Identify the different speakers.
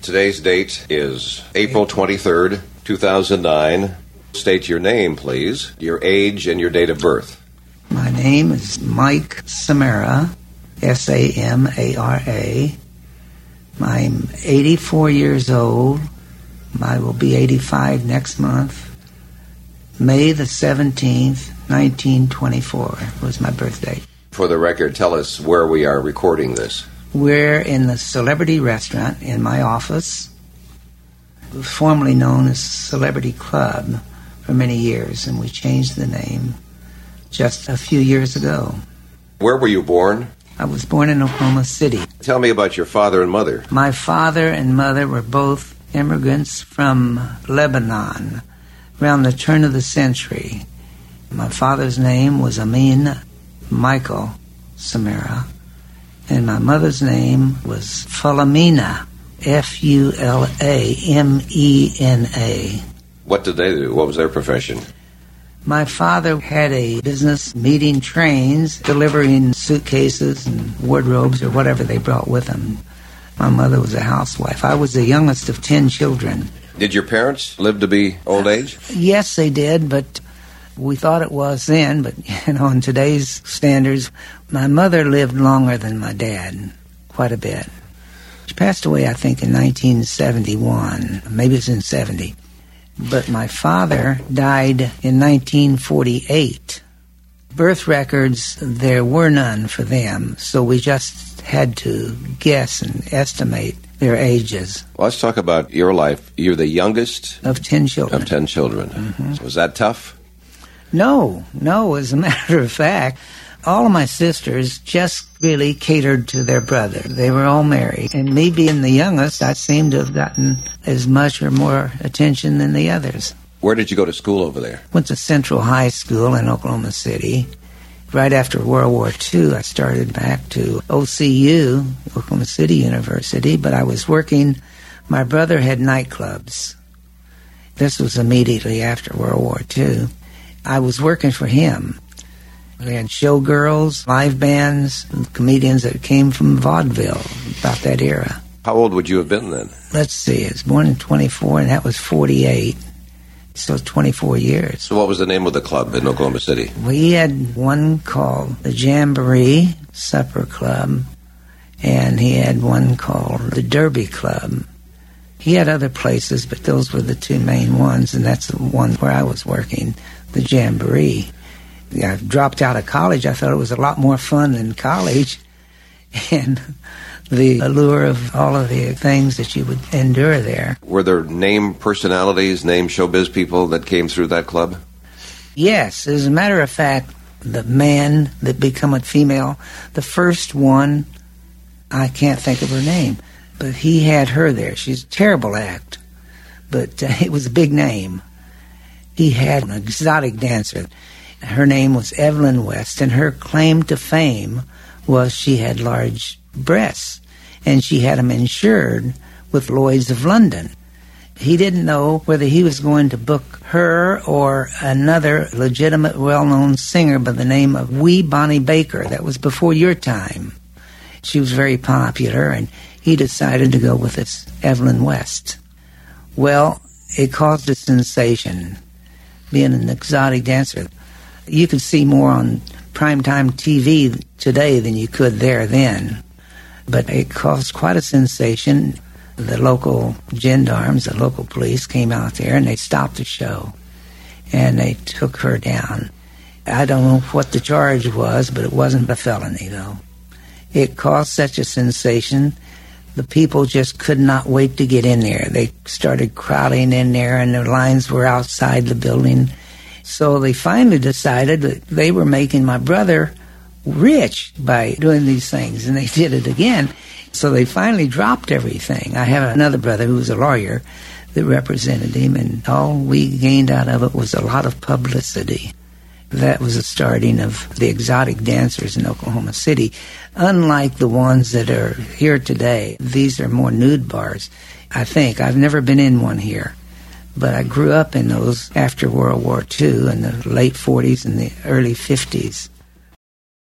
Speaker 1: Today's date is April 23rd, 2009. State your name, please, your age, and your date of birth.
Speaker 2: My name is Mike Samara, Samara. I'm 84 years old. I will be 85 next month. May the 17th, 1924 was my birthday.
Speaker 1: For the record, tell us where we are recording this.
Speaker 2: We're in the Celebrity Restaurant in my office, formerly known as Celebrity Club for many years, and we changed the name just a few years ago.
Speaker 1: Where were you born?
Speaker 2: I was born in Oklahoma City.
Speaker 1: Tell me about your father and mother.
Speaker 2: My father and mother were both immigrants from Lebanon around the turn of the century. My father's name was Amin Michael Samara, and my mother's name was Fulamena, Fulamena.
Speaker 1: What did they do? What was their profession?
Speaker 2: My father had a business meeting trains, delivering suitcases and wardrobes or whatever they brought with them. My mother was a housewife. I was the youngest of 10 children.
Speaker 1: Did your parents live to be old age?
Speaker 2: She did, but we thought it was then. But, in today's standards, my mother lived longer than my dad, quite a bit. She passed away, I think, in 1971. Maybe it was in 70. But my father died in 1948. Birth records, there were none for them, so we just had to guess and estimate their ages.
Speaker 1: Well, let's talk about your life. You're the youngest?
Speaker 2: Of 10 children.
Speaker 1: Of 10 children.
Speaker 2: Mm-hmm.
Speaker 1: Was that tough?
Speaker 2: No. As a matter of fact, all of my sisters just really catered to their brother. They were all married. And me being the youngest, I seemed to have gotten as much or more attention than the others.
Speaker 1: Where did you go to school over there?
Speaker 2: Went to Central High School in Oklahoma City. Right after World War II, I started back to OCU, Oklahoma City University, but I was working. My brother had nightclubs. This was immediately after World War II. I was working for him. We had showgirls, live bands, comedians that came from vaudeville about that era.
Speaker 1: How old would you have been then?
Speaker 2: Let's see, I was born in 24, and that was 48. So 24 years.
Speaker 1: So what was the name of the club in Oklahoma City?
Speaker 2: We had one called the Jamboree Supper Club, and he had one called the Derby Club. He had other places, but those were the two main ones, and that's the one where I was working, the Jamboree. I dropped out of college. I thought it was a lot more fun than college, and the allure of all of the things that you would endure there.
Speaker 1: Were there name personalities, name showbiz people that came through that club?
Speaker 2: Yes. As a matter of fact, the man that became a female, the first one, I can't think of her name, but he had her there. She's a terrible act, but it was a big name. He had an exotic dancer. Her name was Evelyn West, and her claim to fame was she had large breasts, and she had them insured with Lloyd's of London. He didn't know whether he was going to book her or another legitimate, well-known singer by the name of Wee Bonnie Baker. That was before your time. She was very popular, and he decided to go with this Evelyn West. Well, it caused a sensation, being an exotic dancer. You could see more on primetime TV today than you could there then. But it caused quite a sensation. The local gendarmes, the local police came out there and they stopped the show. And they took her down. I don't know what the charge was, but it wasn't a felony, though. It caused such a sensation, the people just could not wait to get in there. They started crowding in there, and the lines were outside the building. So they finally decided that they were making my brother rich by doing these things, and they did it again. So they finally dropped everything. I have another brother who was a lawyer that represented him, and all we gained out of it was a lot of publicity. That was the starting of the exotic dancers in Oklahoma City. Unlike the ones that are here today, these are more nude bars, I think. I've never been in one here. But I grew up in those after World War II in the late 40s and the early 50s.